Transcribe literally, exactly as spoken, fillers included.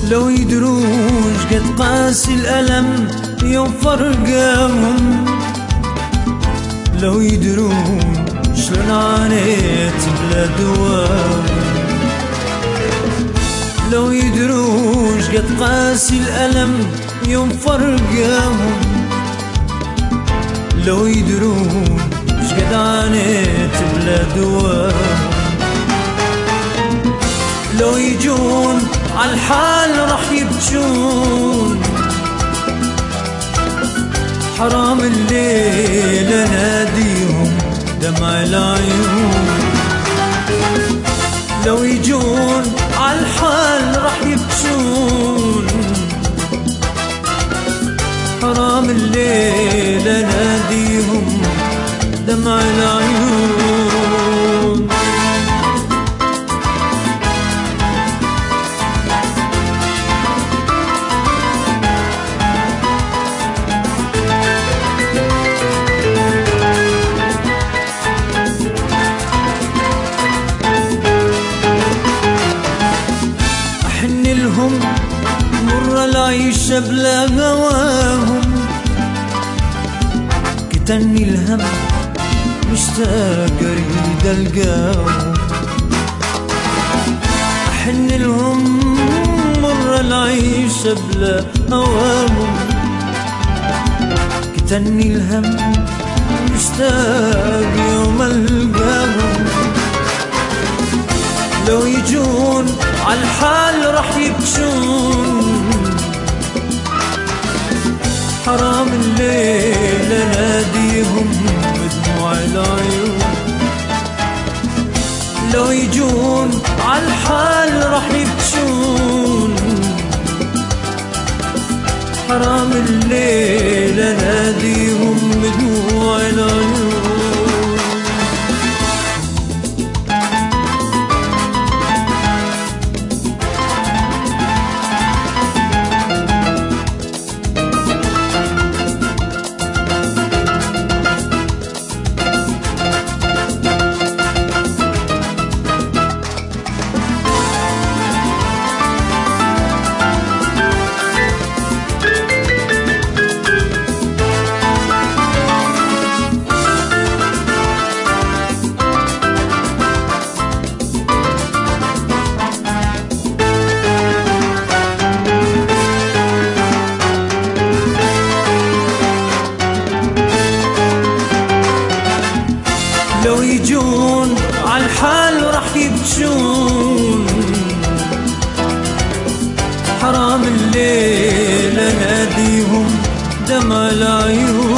لو يدروش قد قاسي الألم يوم فرقهم، لو يدرون شلون عانيت بلا دواء، لو يدروش قد قاسي الألم يوم فرقهم، لو يدرون شقد عانيت بلا دواء، لو يجون عالحال رح يبجون، حرام الليل اناديهم دمع العيون، لو يجون عالحال رح يبجون، حرام الليل اناديهم دمع العيون. أحن لهم مر العيش بلا هواهم، كتني الهم مشتاق اريد القاهم، أحن لهم مر العيش بلا هواهم، كتني الهم مشتاق يوم القاهم، لو يجون عالحال رح يبجون، حرام الليل اناديهم بدموع العيون، لو يجون عالحال رح يبجون، حرام الليل اناديهم بدموع العيون. لو يجون عالحال رح يبجون، حرام الليل اناديهم دمع العيون.